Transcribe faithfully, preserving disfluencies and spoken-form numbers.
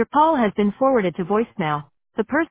Your call has been forwarded to voicemail. The person